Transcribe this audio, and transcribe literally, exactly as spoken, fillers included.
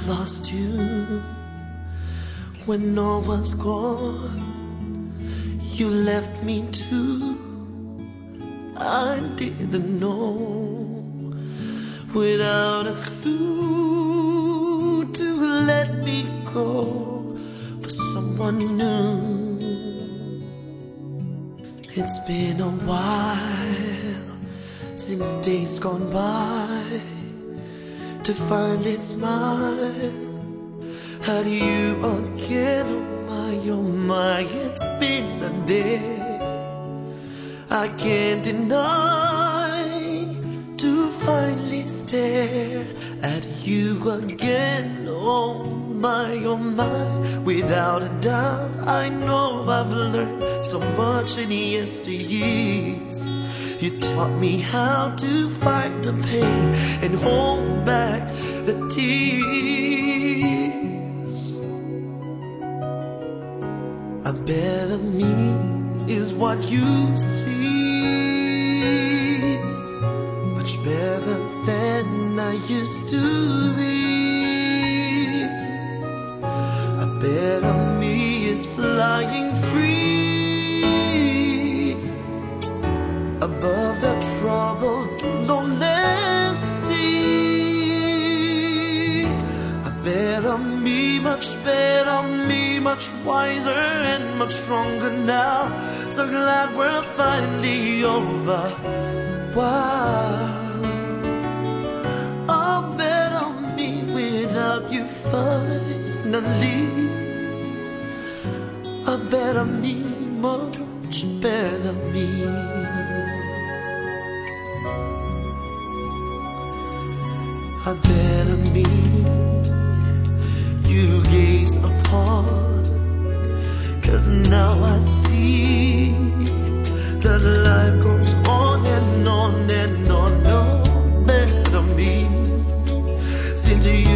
lost you when all was gone. You left me too. I didn't know, without a clue, to let me go for someone new. It's been a while since days gone by to finally smile at you again. Oh my, oh my, it's been a day I can't deny, to finally stare at you again. Oh my, oh my, without a doubt I know I've learned so much in yesteryears. You taught me how to fight the pain and hold back the tears. A better me is what you see, much better than I used to be. A better me is flying free above the troubled, lonely sea. A better me, much better me, much wiser and much stronger now. So glad we're finally over. Wow, a better me without you finally. A better me, much better me. A better me you gaze upon, 'cause now I see that life goes on and on and on. No better me, since you